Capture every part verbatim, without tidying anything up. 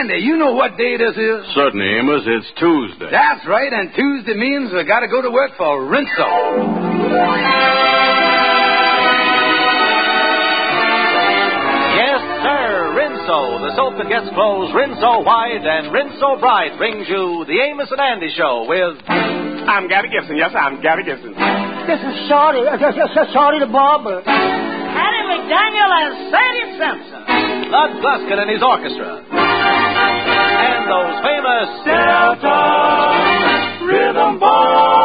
Sandy, you know what day this is? Certainly, Amos. It's Tuesday. That's right, and Tuesday means we got to go to work for Rinso. Yes, sir, Rinso, the soap that gets clothes Rinso White and Rinso Bright, brings you the Amos and Andy Show with... I'm Gabby Gibson. Yes, I'm Gabby Gibson. This is Shorty. Uh, Shorty the barber. Hattie McDaniel and Sadie Simpson. Lud Gluskin and his orchestra. And those famous Delta Rhythm Boys.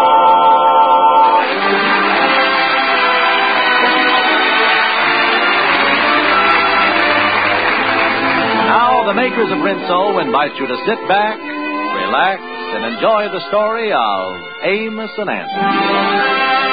Now the makers of Rinso invite you to sit back, relax, and enjoy the story of Amos and Andy.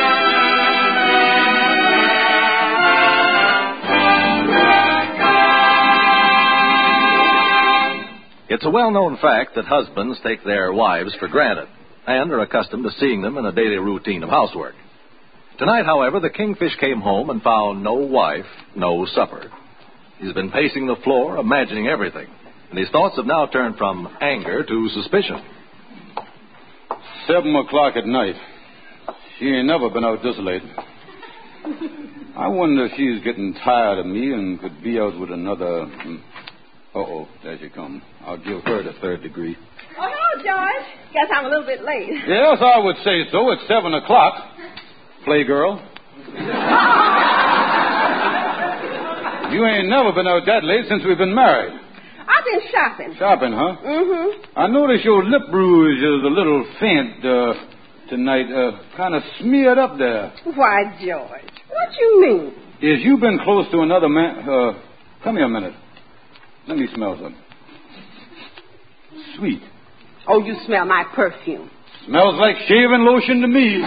It's a well-known fact that husbands take their wives for granted and are accustomed to seeing them in a daily routine of housework. Tonight, however, the Kingfish came home and found no wife, no supper. He's been pacing the floor, imagining everything, and his thoughts have now turned from anger to suspicion. Seven o'clock at night. She ain't never been out this late. I wonder if she's getting tired of me and could be out with another... Uh-oh, there she comes. I'll give her the third degree. Oh, hello, George. Guess I'm a little bit late. Yes, I would say so. It's seven o'clock. Playgirl. You ain't never been out that late since we've been married. I've been shopping. Shopping, huh? Mm-hmm. I notice your lip rouge is a little faint uh, tonight. Uh, kind of smeared up there. Why, George, what you mean? Is you been close to another man? Uh, come here a minute. Let me smell some. Sweet. Oh, you smell my perfume. Smells like shaving lotion to me.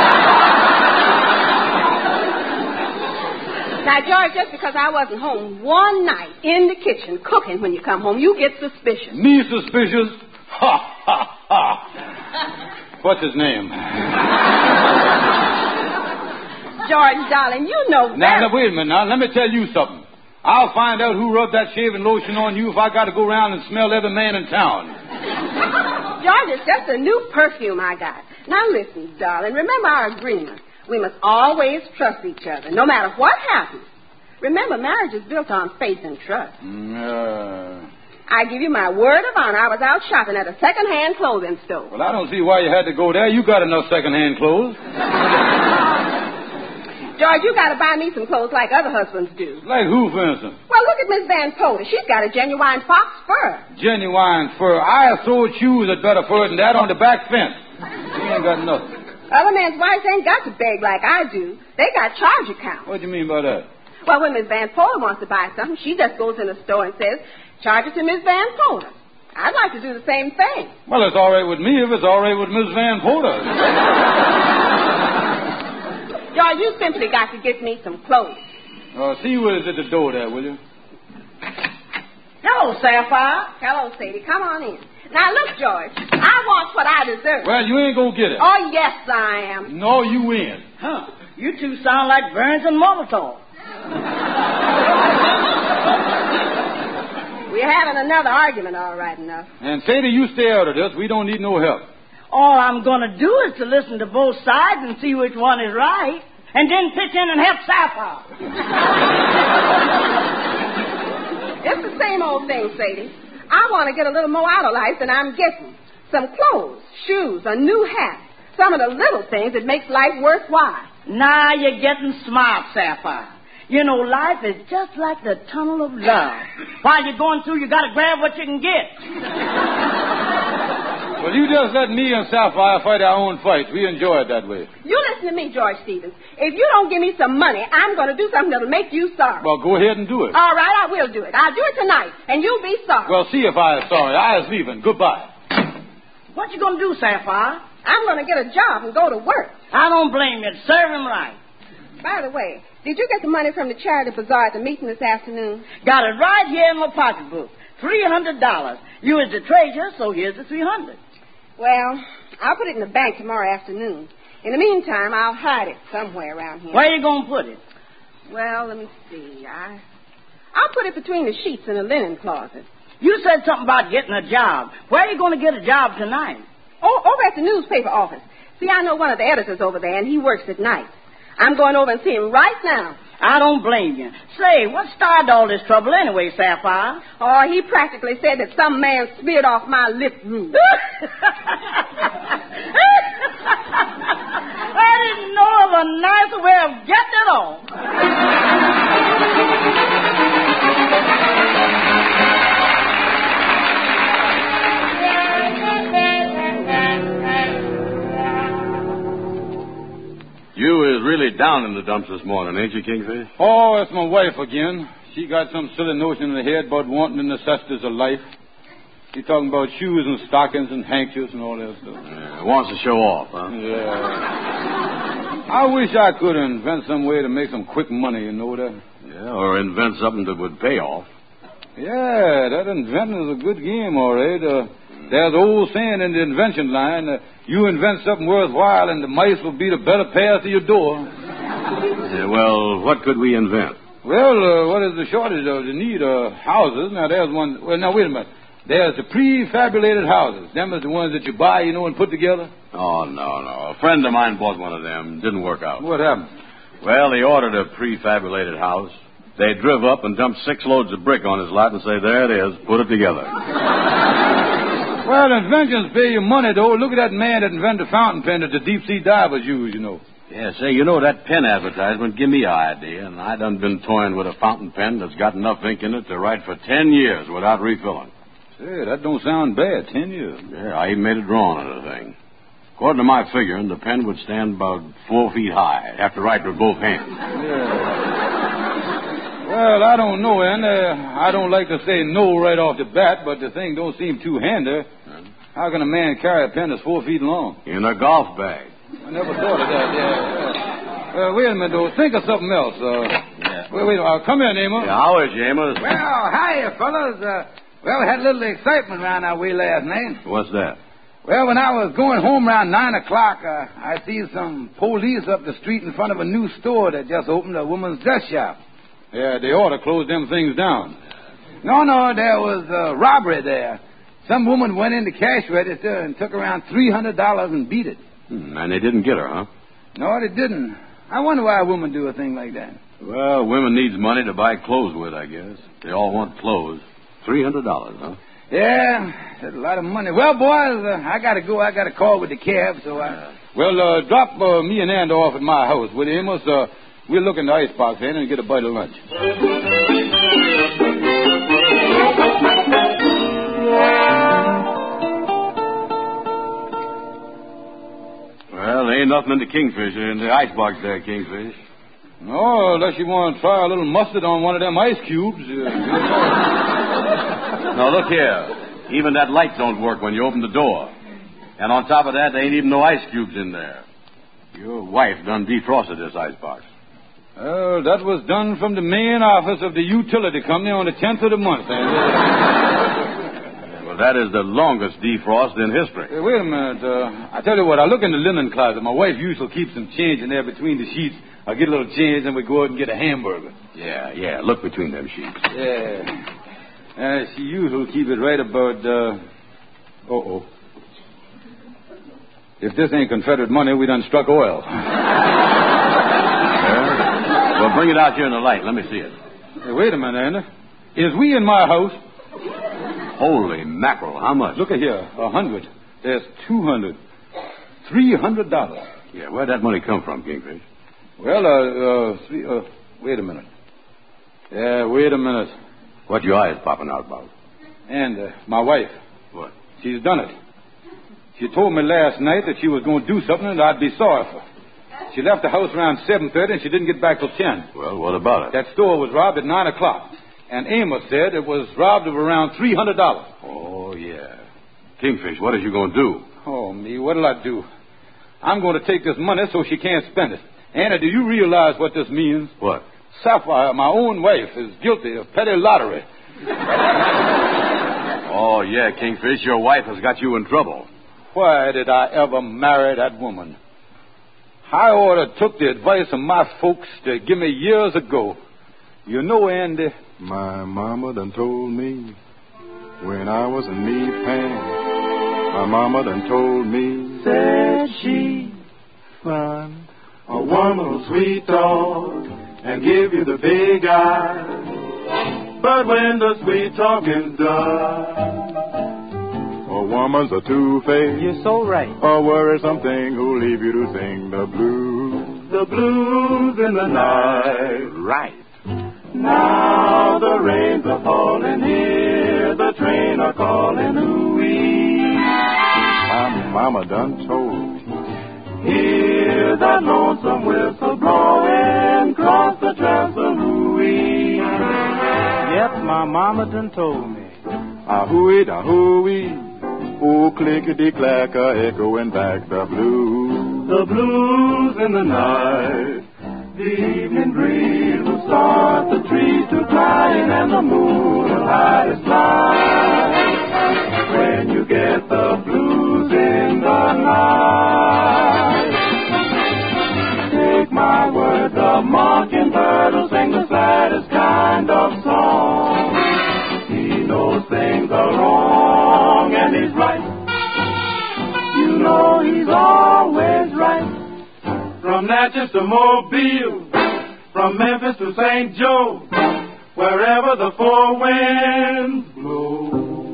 Now, George, just because I wasn't home one night in the kitchen cooking when you come home, you get suspicious. Me suspicious? Ha, ha, ha. What's his name? George, darling, you know that. Now, now, wait a minute. Now, let me tell you something. I'll find out who rubbed that shaving lotion on you if I got to go around and smell every man in town. George, it's just a new perfume I got. Now listen, darling, remember our agreement. We must always trust each other, no matter what happens. Remember, marriage is built on faith and trust. Uh, I give you my word of honor, I was out shopping at a second-hand clothing store. Well, I don't see why you had to go there. You got enough second-hand clothes. George, you got to buy me some clothes like other husbands do. Like who, for instance? Well, look at Miss Van Poter. She's got a genuine fox fur. Genuine fur. I have sold shoes that better fur than that on the back fence. You ain't got nothing. Other men's wives ain't got to beg like I do. They got charge accounts. What do you mean by that? Well, when Miss Van Poter wants to buy something, she just goes in the store and says, charge it to Miss Van Poter. I'd like to do the same thing. Well, it's all right with me if it's all right with Miss Van Poter. George, you simply got to get me some clothes. Uh, see who is at the door there, will you? Hello, Sapphire. Hello, Sadie. Come on in. Now, look, George, I want what I deserve. Well, you ain't gonna get it. Oh, yes, I am. No, you ain't. Huh. You two sound like Burns and Molotov. We're having another argument, all right enough. And Sadie, you stay out of this. We don't need no help. All I'm going to do is to listen to both sides and see which one is right, and then pitch in and help Sapphire. It's the same old thing, Sadie. I want to get a little more out of life than I'm getting. Some clothes, shoes, a new hat. Some of the little things that makes life worthwhile. Now you're getting smart, Sapphire. You know, life is just like the tunnel of love. While you're going through, you got to grab what you can get. Well, you just let me and Sapphire fight our own fights. We enjoy it that way. You listen to me, George Stevens. If you don't give me some money, I'm going to do something that'll make you sorry. Well, go ahead and do it. All right, I will do it. I'll do it tonight, and you'll be sorry. Well, see if I am sorry. I is leaving. Goodbye. What you going to do, Sapphire? I'm going to get a job and go to work. I don't blame you. Serve him right. By the way, did you get the money from the charity bazaar at the meeting this afternoon? Got it right here in my pocketbook. three hundred dollars. You is the treasurer, so here's the three hundred dollars. Well, I'll put it in the bank tomorrow afternoon. In the meantime, I'll hide it somewhere around here. Where you going to put it? Well, let me see. I, I'll put it between the sheets in the linen closet. You said something about getting a job. Where are you going to get a job tonight? Oh, over at the newspaper office. See, I know one of the editors over there, and he works at night. I'm going over and see him right now. I don't blame you. Say, what started all this trouble anyway, Sapphire? Oh, he practically said that some man smeared off my lip root. I didn't know of a nicer way of getting it on. You is really down in the dumps this morning, ain't you, Kingfish? Oh, it's my wife again. She got some silly notion in her head about wanting the necessities of life. She's talking about shoes and stockings and handkerchiefs and all that stuff. Yeah, wants to show off, huh? Yeah. I wish I could invent some way to make some quick money, you know that? Yeah, or invent something that would pay off. Yeah, that inventing is a good game, all right. Uh, there's an old saying in the invention line, uh, you invent something worthwhile and the mice will be the better path to your door. Yeah, well, what could we invent? Well, uh, what is the shortage of? The need of houses. Now, there's one. Well, now, wait a minute. There's the prefabulated houses. Them is the ones that you buy, you know, and put together. Oh, no, no. A friend of mine bought one of them. Didn't work out. What happened? Well, he ordered a prefabulated house. They drove up and dumped six loads of brick on his lot and say, there it is, put it together. Well, inventions pay you money, though. Look at that man that invented the fountain pen that the deep-sea divers use, you know. Yeah, say, you know, that pen advertisement give me an idea, and I done been toying with a fountain pen that's got enough ink in it to write for ten years without refilling. Say, that don't sound bad, ten years. Yeah, I even made a drawing of the thing. According to my figuring, the pen would stand about four feet high. Have to write with both hands. Yeah. Well, I don't know, and uh, I don't like to say no right off the bat, but the thing don't seem too handy. How can a man carry a pen that's four feet long? In a golf bag. I never thought of that, yeah. yeah. Uh, wait a minute, though. Think of something else. Uh, yeah. Wait, wait. Uh, come here, Amos. Yeah, how is you, Amos? Well, hiya, fellas. Uh, well, we had a little excitement around our way last night. What's that? Well, when I was going home around nine o'clock, uh, I see some police up the street in front of a new store that just opened, a woman's dress shop. Yeah, they ought to close them things down. No, no, there was a robbery there. Some woman went in the cash register and took around three hundred dollars and beat it. Hmm, and they didn't get her, huh? No, they didn't. I wonder why a woman do a thing like that. Well, women needs money to buy clothes with, I guess. They all want clothes. three hundred dollars, huh? Yeah, that's a lot of money. Well, boys, uh, I got to go. I got to call with the cab, so I... Well, uh, drop uh, me and Andy off at my house with Amos. Uh, we'll look in the icebox then and get a bite of lunch. Well, there ain't nothing in the Kingfish, in the icebox there, Kingfish. No, unless you want to try a little mustard on one of them ice cubes. Now, look here. Even that light don't work when you open the door. And on top of that, there ain't even no ice cubes in there. Your wife done defrosted this icebox. Well, that was done from the main office of the utility company on the tenth of the month. Well, that is the longest defrost in history. Hey, wait a minute. Uh, I tell you what, I look in the linen closet. My wife usually keeps some change in there between the sheets. I get a little change, and we go out and get a hamburger. Yeah, yeah, look between them sheets. Yeah. Uh, she usually keep it right about, uh... Uh-oh. If this ain't Confederate money, we done struck oil. Yeah. Well, bring it out here in the light. Let me see it. Hey, wait a minute, Andy. Is we in my house? Holy mackerel, how much? Look at here, a hundred. There's two hundred. Three hundred dollars. Yeah, where'd that money come from, Kingfish? Well, uh, uh, three, uh, wait a minute. Yeah, wait a minute. What your eyes popping out about? And uh, my wife. What? She's done it. She told me last night that she was going to do something and I'd be sorry for her. She left the house around seven thirty and she didn't get back till ten. Well, what about it? That store was robbed at nine o'clock. And Amos said it was robbed of around three hundred dollars. Oh, yeah. Kingfish, what are you going to do? Oh, me, what'll I do? I'm going to take this money so she can't spend it. Anna, do you realize what this means? What? Sapphire, my own wife, is guilty of petty lottery. Oh, yeah, Kingfish, your wife has got you in trouble. Why did I ever marry that woman? I ought to took the advice of my folks to give me years ago. You know, Andy... My mama done told me when I was in me pain. My mama done told me, said she, son, a woman will sweet talk and give you the big eye. But when the sweet talking's done, a woman's a two-faced. You're so right. A worrisome thing who'll leave you to sing the blues. The blues in the night. Right. Now the rains are falling here, the train are calling, ooh-wee. My mama done told me, hear that lonesome whistle blowing across the trestle, ooh-wee. Yep, my mama done told me. Ah-hoo-wee, da-hoo-wee, oh, clickety-clacker, echoing back the blues. The blues in the night. The evening breeze will start the trees to crying, and the moon will hide its light. When you get the blues in the night, take my word, the mockingbird will sing the saddest kind of song. He knows things are wrong and he's right. You know he's always right. From Natchez to Mobile, from Memphis to Saint Joe, wherever the four winds blow.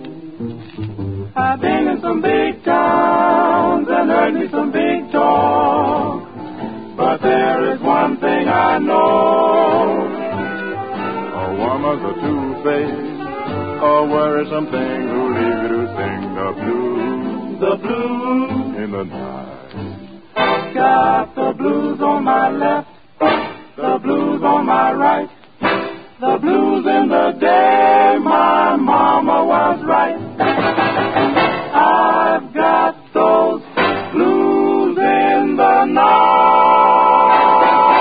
I've been in some big towns and heard me some big talk, but there is one thing I know. A woman's a two-faced, a worrisome thing who'll leave you to sing the blues, the blues in the night. Got the blues on my left, the blues on my right, the blues in the day my mama was right. I've got those blues in the night.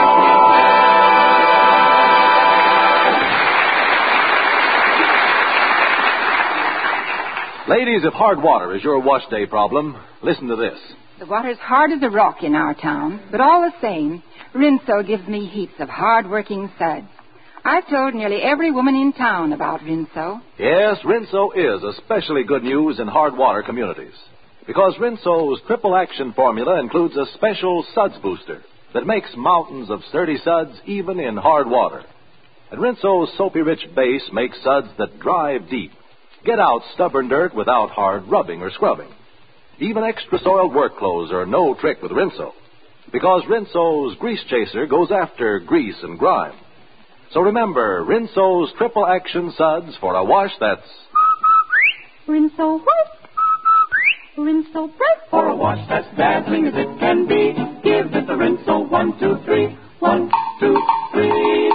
Ladies, if hard water is your wash day problem, listen to this. The water's hard as a rock in our town, but all the same, Rinso gives me heaps of hard-working suds. I've told nearly every woman in town about Rinso. Yes, Rinso is especially good news in hard water communities, because Rinso's triple action formula includes a special suds booster that makes mountains of sturdy suds even in hard water. And Rinso's soapy-rich base makes suds that drive deep, get out stubborn dirt without hard rubbing or scrubbing. Even extra-soiled work clothes are no trick with Rinso, because Rinso's grease chaser goes after grease and grime. So remember, Rinso's triple action suds for a wash that's Rinso white, Rinso bright. For a wash that's dazzling as it can be, give it the Rinso one, two, three. One, two, three.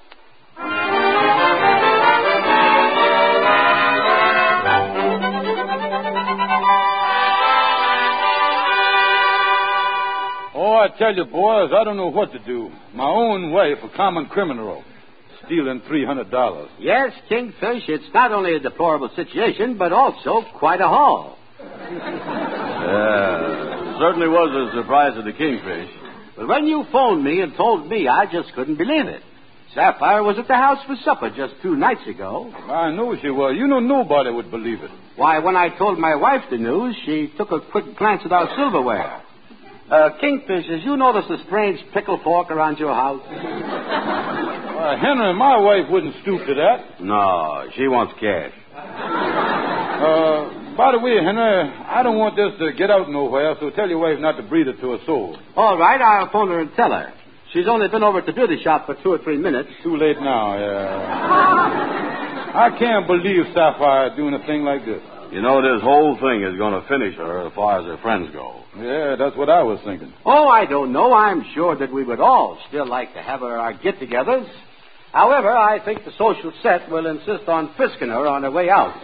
Oh, I tell you, boys, I don't know what to do. My own wife, a common criminal, stealing three hundred dollars. Yes, Kingfish, it's not only a deplorable situation, but also quite a haul. Yeah, certainly was a surprise to the Kingfish. But when you phoned me and told me, I just couldn't believe it. Sapphire was at the house for supper just two nights ago. I know she was. You know nobody would believe it. Why, when I told my wife the news, she took a quick glance at our silverware. Uh, Kingfish, did you notice a strange pickle fork around your house? Uh, Henry, my wife wouldn't stoop to that. No, she wants cash. Uh, by the way, Henry, I don't want this to get out nowhere, so tell your wife not to breathe it to a soul. All right, I'll phone her and tell her. She's only been over at the beauty shop for two or three minutes. Too late now, yeah. I can't believe Sapphire doing a thing like this. You know, this whole thing is going to finish her as far as her friends go. Yeah, that's what I was thinking. Oh, I don't know. I'm sure that we would all still like to have her our get-togethers. However, I think the social set will insist on frisking her on her way out.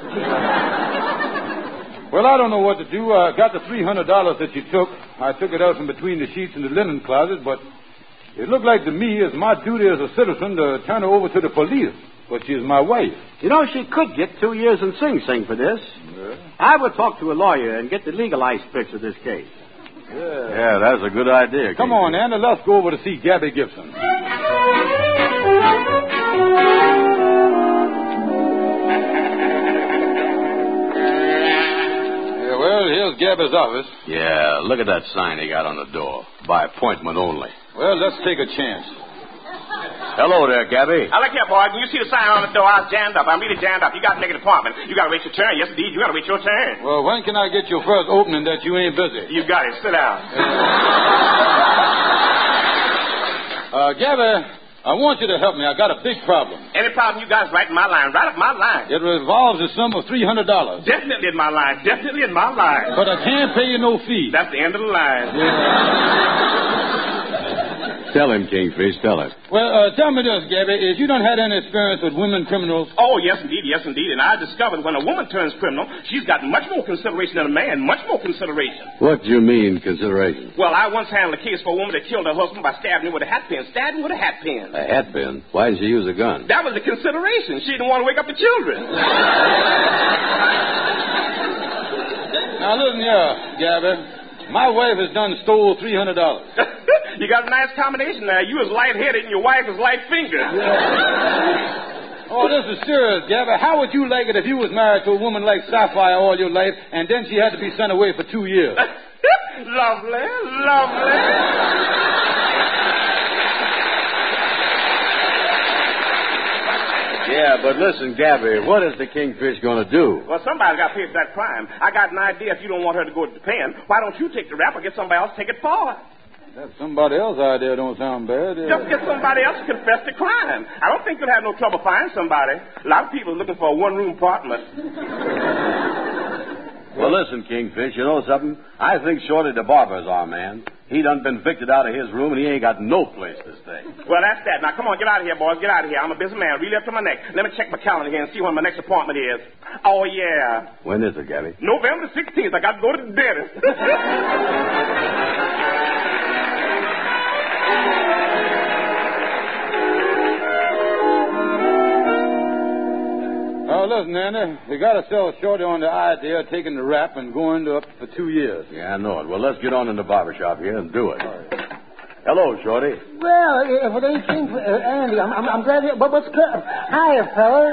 Well, I don't know what to do. I got the three hundred dollars that you took. I took it out from between the sheets in the linen closet, but it looked like to me as my duty as a citizen to turn her over to the police. But she's my wife. You know, she could get two years in Sing Sing for this. Yeah. I would talk to a lawyer and get the legal ice fix of this case. Yeah. Yeah, that's a good idea. Come on, Anna, let's go over to see Gabby Gibson. Gabby's office. Yeah, look at that sign he got on the door. By appointment only. Well, let's take a chance. Hello there, Gabby. I look here, boy. Can you see the sign on the door? I was jammed up. I'm really jammed up. You got to make an appointment. You got to wait your turn. Yes, indeed. You got to wait your turn. Well, when can I get your first opening that you ain't busy? You got it. Sit down. uh, Gabby, I want you to help me. I got a big problem. Any problem you got is right in my line. Right up my line. It revolves a sum of three hundred dollars. Definitely in my line. Definitely in my line. But I can't pay you no fee. That's the end of the line. Yeah. Tell him, Kingfish. Tell him. Well, uh, tell me this, Gabby. Is you done had any experience with women criminals? Oh, yes, indeed. Yes, indeed. And I discovered when a woman turns criminal, she's got much more consideration than a man. Much more consideration. What do you mean, consideration? Well, I once handled a case for a woman that killed her husband by stabbing him with a hat pin. Stabbing him with a hat pin. A hat pin? Why didn't she use a gun? That was the consideration. She didn't want to wake up the children. Now, listen here, Gabby. My wife has done stole three hundred dollars. You got a nice combination there. You was light-headed and your wife was light-fingered. Yeah. Oh, this is serious, Gabby. How would you like it if you was married to a woman like Sapphire all your life and then she had to be sent away for two years? Lovely, lovely. Yeah, but listen, Gabby, what is the Kingfish going to do? Well, somebody's got to pay for that crime. I got an idea. If you don't want her to go to Japan, why don't you take the rap or get somebody else to take it for her? That somebody else's idea don't sound bad. Yeah. Just get somebody else to confess the crime. I don't think you'll have no trouble finding somebody. A lot of people are looking for a one-room apartment. Well, listen, Kingfish, you know something? I think Shorty the barber's our man. He done been evicted out of his room, and he ain't got no place to stay. Well, that's that. Now, come on, get out of here, boys. Get out of here. I'm a busy man, really up to my neck. Let me check my calendar here and see when my next appointment is. Oh, yeah. When is it, Gabby? November sixteenth. I got to go to the dentist. Oh, listen, Andy, you got to sell Shorty on the idea of taking the rap and going to up for two years. Yeah, I know it. Well, let's get on in the barber shop here and do it. Hello, Shorty. Well, if it ain't King, uh, Andy, I'm, I'm, I'm glad you... But what's... Hiya, fellas.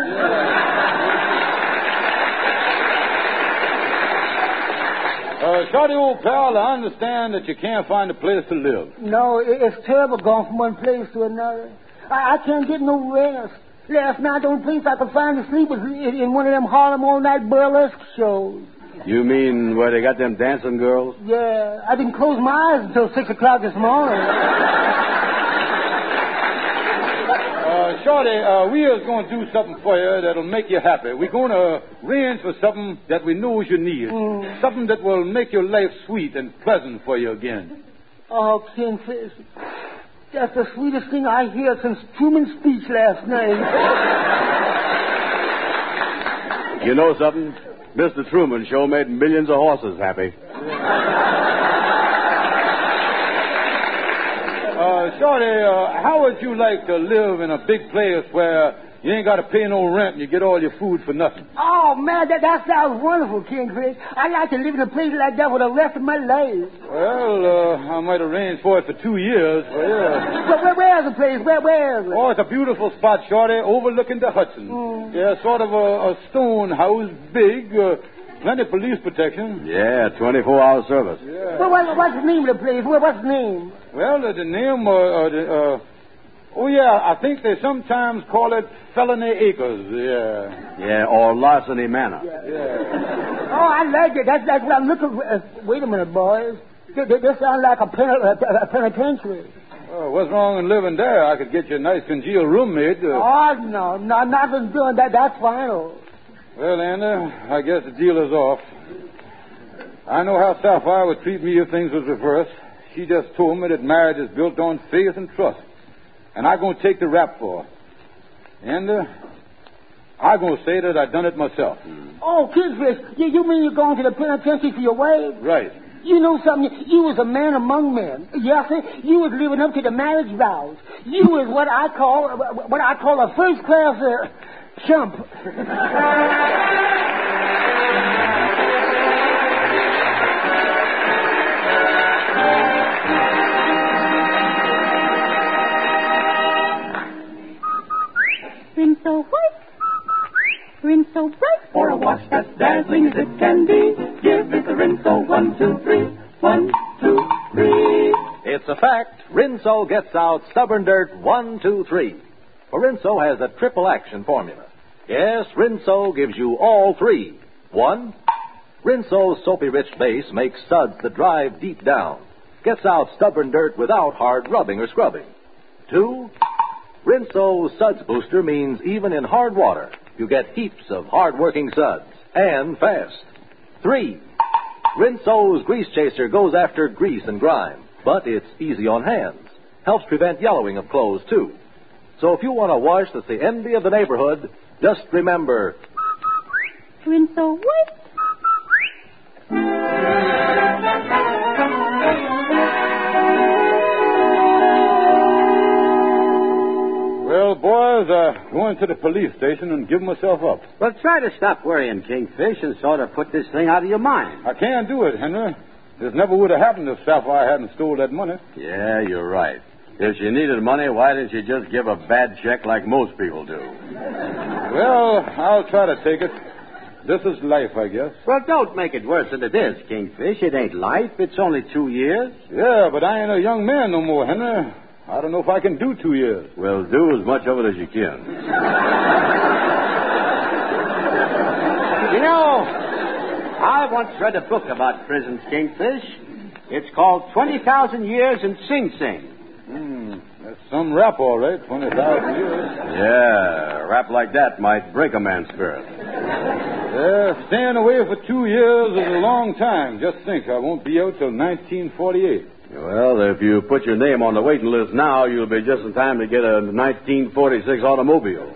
Uh, Shorty, old pal, I understand that you can't find a place to live. No, it, it's terrible going from one place to another. I, I can't get no rest. Last night, the only place I could find to sleep was in, in one of them Harlem all-night burlesque shows. You mean where they got them dancing girls? Yeah, I didn't close my eyes until six o'clock this morning. Uh, Shorty, uh, we are going to do something for you that'll make you happy. We're going to arrange for something that we know you need. Mm. Something that will make your life sweet and pleasant for you again. Oh, Kingfish. That's the sweetest thing I hear since Truman's speech last night. You know something? Mister Truman show made millions of horses happy. Uh, Shorty, uh, how would you like to live in a big place where you ain't got to pay no rent and you get all your food for nothing? Oh, man, that, that sounds wonderful, Kingfish. I'd like to live in a place like that for the rest of my life. Well, uh, I might arrange for it for two years. But, yeah. But where, where's the place? Where, where is it? Oh, it's a beautiful spot, Shorty, overlooking the Hudson. Mm. Yeah, sort of a, a stone house, big, uh, plenty of police protection. Yeah, twenty-four hour service. Yeah. Well, what, what's the name of the place? What, what's the name? Well, uh, the name, uh, uh, the, uh, oh, yeah, I think they sometimes call it Felony Acres, yeah. Yeah, or Larceny Manor. Yeah. yeah. Oh, I like it. That's, that's what I'm looking for. Uh, wait a minute, boys. This, this sounds like a, pen, a, a penitentiary. Oh, what's wrong in living there? I could get you a nice congealed roommate. Uh... Oh, no, no, nothing's doing that. That's final. Well, Andy, I guess the deal is off. I know how Sapphire would treat me if things was reversed. She just told me that marriage is built on faith and trust. And I'm going to take the rap for her. And uh, I'm going to say that I done it myself. Oh, Kingfish, you, you mean you're going to the penitentiary for your wife? Right. You know something? You was a man among men. Yes, sir. You was living up to the marriage vows. You was what I call what I call a first class uh, chump. Rinso what? Rinso bright. For a wash that's dazzling as it can be, give it the Rinso one, two, three. One, two, three. It's a fact. Rinso gets out stubborn dirt one, two, three. For Rinso has a triple action formula. Yes, Rinso gives you all three. One, Rinso's soapy-rich base makes suds that drive deep down. Gets out stubborn dirt without hard rubbing or scrubbing. Two, Rinso's Suds Booster means even in hard water, you get heaps of hard-working suds, and fast. Three, Rinso's Grease Chaser goes after grease and grime, but it's easy on hands. Helps prevent yellowing of clothes, too. So if you want a wash that's the envy of the neighborhood, just remember... Rinso what? Well, boys, uh, going to the police station and give myself up. Well, try to stop worrying, Kingfish, and sort of put this thing out of your mind. I can't do it, Henry. This never would have happened if Sapphire hadn't stole that money. Yeah, you're right. If she needed money, why didn't you just give a bad check like most people do? Well, I'll try to take it. This is life, I guess. Well, don't make it worse than it is, Kingfish. It ain't life. It's only two years. Yeah, but I ain't a young man no more, Henry. I don't know if I can do two years. Well, do as much of it as you can. You know, I once read a book about prisons, Kingfish. It's called twenty thousand Years in Sing Sing. Hmm, that's some rap, all right, twenty thousand years. Yeah, a rap like that might break a man's spirit. Yeah, staying away for two years is a long time. Just think, I won't be out till nineteen forty-eight. Well, if you put your name on the waiting list now, you'll be just in time to get a nineteen forty-six automobile.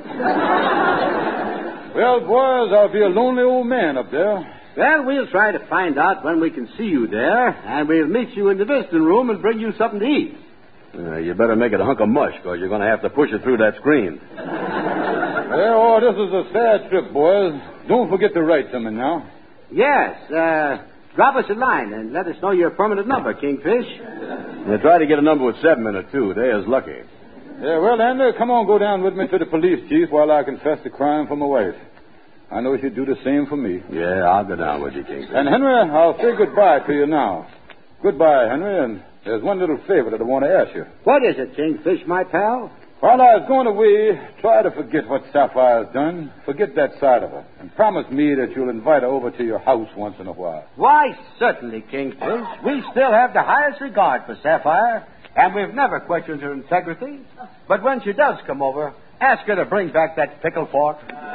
Well, boys, I'll be a lonely old man up there. Well, we'll try to find out when we can see you there, and we'll meet you in the visiting room and bring you something to eat. Uh, you better make it a hunk of mush, because you're going to have to push it through that screen. Well, oh, this is a sad trip, boys. Don't forget to write something now. Yes, uh... drop us a line and let us know your permanent number, Kingfish. Yeah, try to get a number with seven in it, too. They is lucky. Yeah, well, Andy, come on, go down with me to the police chief while I confess the crime for my wife. I know she'd do the same for me. Yeah, I'll go down with you, Kingfish. And, Henry, I'll say goodbye to you now. Goodbye, Henry, and there's one little favor that I want to ask you. What is it, Kingfish, my pal? While I was going away, try to forget what Sapphire's done. Forget that side of her. And promise me that you'll invite her over to your house once in a while. Why, certainly, Kingfish. We still have the highest regard for Sapphire, and we've never questioned her integrity. But when she does come over, ask her to bring back that pickle fork.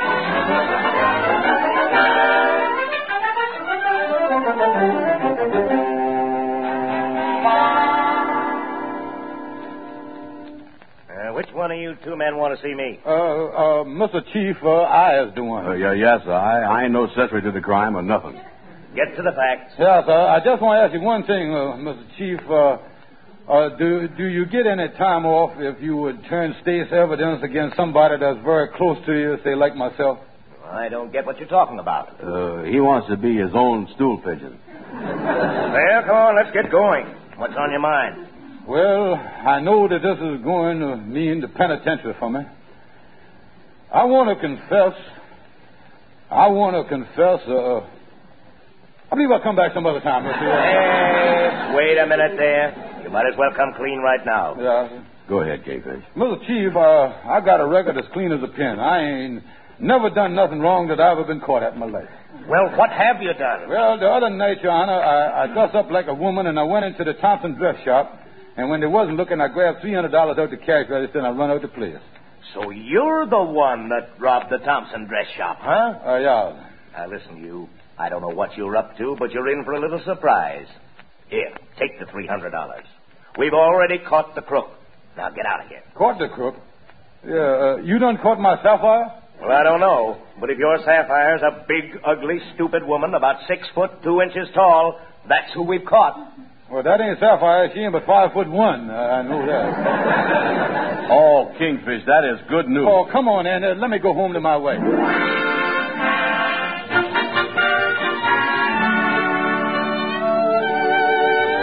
Which one of you two men want to see me? Uh, uh, Mister Chief, uh, I is doing. Uh, yeah, yes, sir. I, I ain't no accessory to the crime or nothing. Get to the facts. Yes, sir. I just want to ask you one thing, uh, Mister Chief. Uh, uh, do do you get any time off if you would turn state's evidence against somebody that's very close to you, say like myself? I don't get what you're talking about. Uh, he wants to be his own stool pigeon. Well, come on, let's get going. What's on your mind? Well, I know that this is going to mean the penitentiary for me. I want to confess. I want to confess. Uh, I believe I'll come back some other time. Hey, wait a minute there. You might as well come clean right now. Yeah. Go ahead, Kingfish. Mister Chief, uh, I got a record as clean as a pin. I ain't never done nothing wrong that I've ever been caught at in my life. Well, what have you done? Well, the other night, Your Honor, I, I dressed up like a woman and I went into the Thompson dress shop. And when they wasn't looking, I grabbed three hundred dollars out the cash register and I run out the place. So you're the one that robbed the Thompson dress shop, huh? Uh, yeah. Now, listen, you. I don't know what you're up to, but you're in for a little surprise. Here, take the three hundred dollars. We've already caught the crook. Now, get out of here. Caught the crook? Yeah, uh, you done caught my Sapphire? Well, I don't know. But if your Sapphire's a big, ugly, stupid woman about six foot, two inches tall, that's who we've caught. Well, that ain't Sapphire. She ain't but five foot one. Uh, I know that. Oh, Kingfish, that is good news. Oh, come on, Andy. Let me go home to my wife.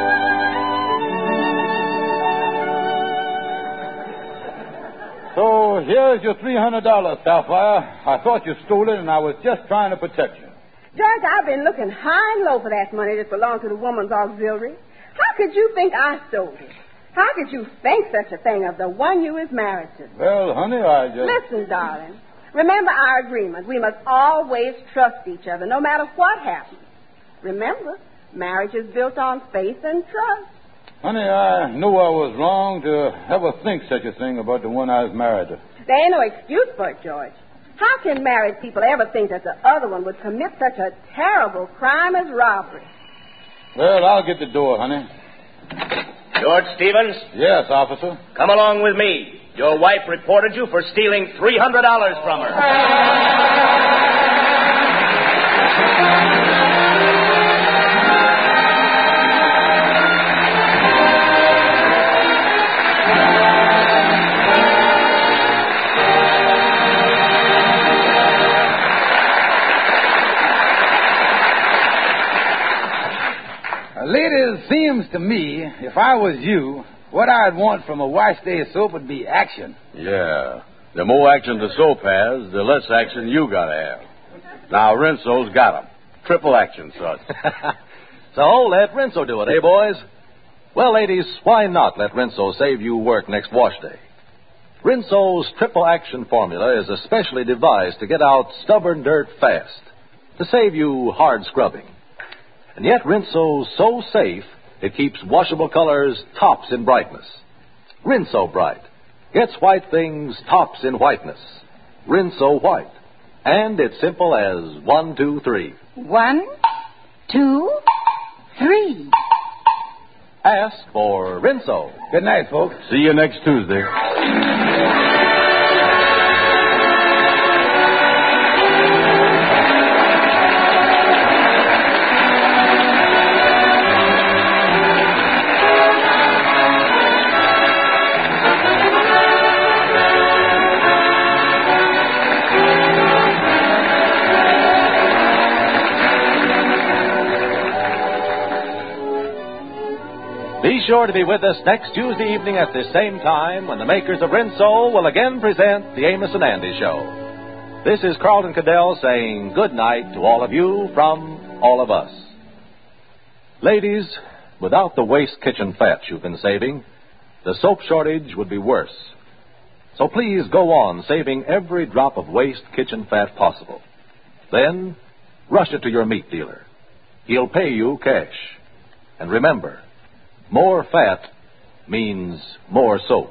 So, So here's your three hundred dollars, Sapphire. I thought you stole it, and I was just trying to protect you. George, I've been looking high and low for that money that belonged to the woman's auxiliary. How could you think I stole it? How could you think such a thing of the one you was married to? Well, honey, I just... Listen, darling. Remember our agreement. We must always trust each other, no matter what happens. Remember, marriage is built on faith and trust. Honey, I know I was wrong to ever think such a thing about the one I was married to. There ain't no excuse for it, George. How can married people ever think that the other one would commit such a terrible crime as robbery? Well, I'll get the door, honey. George Stevens? Yes, officer. Come along with me. Your wife reported you for stealing three hundred dollars from her. Ladies, seems to me, if I was you, what I'd want from a wash day soap would be action. Yeah. The more action the soap has, the less action you gotta have. Now, Rinso's got 'em. Triple action, son. So let Rinso do it, eh, boys? Well, ladies, why not let Rinso save you work next wash day? Rinso's triple action formula is especially devised to get out stubborn dirt fast, to save you hard scrubbing. And yet Rinso's so safe, it keeps washable colors tops in brightness. Rinso Bright gets white things tops in whiteness. Rinso White. And it's simple as one, two, three. One, two, three. Ask for Rinso. Good night, folks. See you next Tuesday. Be sure to be with us next Tuesday evening at this same time when the makers of Rinso will again present the Amos and Andy Show. This is Carlton Cadell saying good night to all of you from all of us. Ladies, without the waste kitchen fat you've been saving, the soap shortage would be worse. So please go on saving every drop of waste kitchen fat possible. Then, rush it to your meat dealer. He'll pay you cash. And remember, more fat means more soap.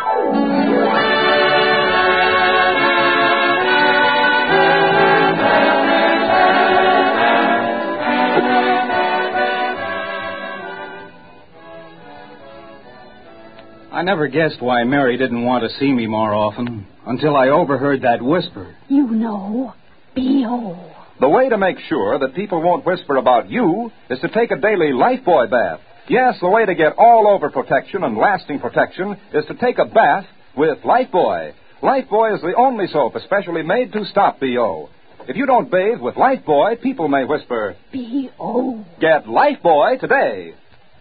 I never guessed why Mary didn't want to see me more often until I overheard that whisper. You know, B O The way to make sure that people won't whisper about you is to take a daily Lifebuoy bath. Yes, the way to get all-over protection and lasting protection is to take a bath with Lifebuoy. Lifebuoy is the only soap especially made to stop B O. If you don't bathe with Lifebuoy, people may whisper, B O Get Lifebuoy today.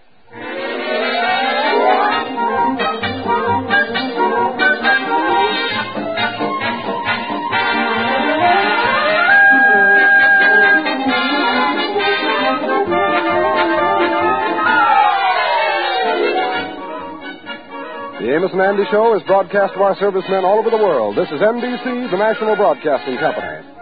The Amos and Andy Show is broadcast to our servicemen all over the world. This is N B C, the National Broadcasting Company.